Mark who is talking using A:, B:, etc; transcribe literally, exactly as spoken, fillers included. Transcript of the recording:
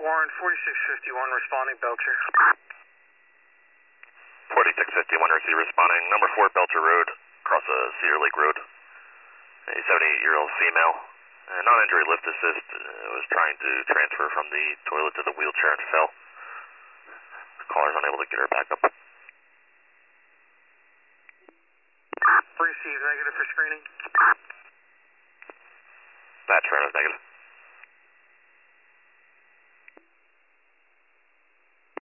A: Warren, forty-six fifty-one responding, Belcher.
B: forty-six fifty-one, receive responding. Number four, Belcher Road, across uh, Cedar Lake Road. A seventy-eight-year-old female, uh, non-injury lift assist, uh, was trying to transfer from the toilet to the wheelchair and fell. The caller's unable to get her back up.
A: Received, negative for screening.
B: Batch run is negative.